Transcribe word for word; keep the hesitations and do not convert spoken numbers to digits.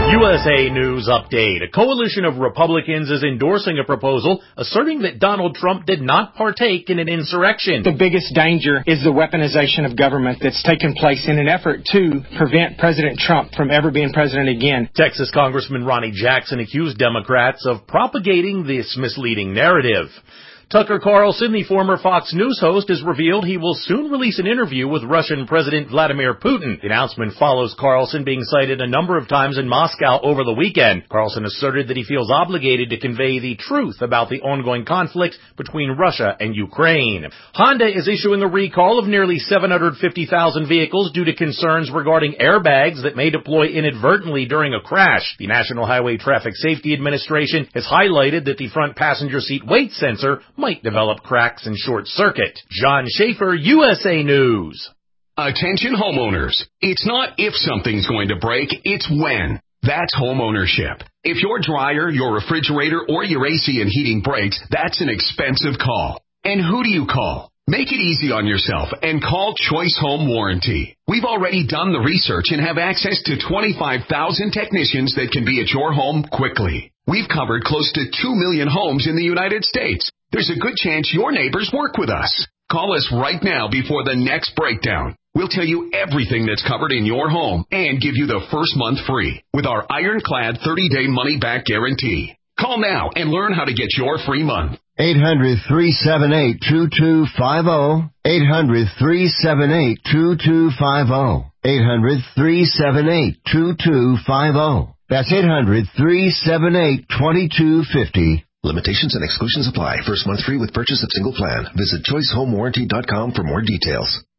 U S A News Update. A coalition of Republicans is endorsing a proposal asserting that Donald Trump did not partake in an insurrection. The biggest danger is the weaponization of government that's taken place in an effort to prevent President Trump from ever being president again. Texas Congressman Ronnie Jackson accused Democrats of propagating this misleading narrative. Tucker Carlson, the former Fox News host, has revealed he will soon release an interview with Russian President Vladimir Putin. The announcement follows Carlson being cited a number of times in Moscow over the weekend. Carlson asserted that he feels obligated to convey the truth about the ongoing conflict between Russia and Ukraine. Honda is issuing a recall of nearly seven hundred fifty thousand vehicles due to concerns regarding airbags that may deploy inadvertently during a crash. The National Highway Traffic Safety Administration has highlighted that the front passenger seat weight sensor might develop cracks and short circuit. John Schaefer, U S A News. Attention homeowners. It's not if something's going to break, it's when. That's home ownership. If your dryer, your refrigerator, or your A C and heating breaks, that's an expensive call. And who do you call? Make it easy on yourself and call Choice Home Warranty. We've already done the research and have access to twenty-five thousand technicians that can be at your home quickly. We've covered close to two million homes in the United States. There's a good chance your neighbors work with us. Call us right now before the next breakdown. We'll tell you everything that's covered in your home and give you the first month free with our ironclad thirty-day money-back guarantee. Call now and learn how to get your free month. eight hundred, three seven eight, two two five zero. eight hundred, three seven eight, two two five zero. eight hundred, three seven eight, two two five zero. That's eight hundred, three seven eight, two two five zero. Limitations and exclusions apply. First month free with purchase of single plan. Visit choice home warranty dot com for more details.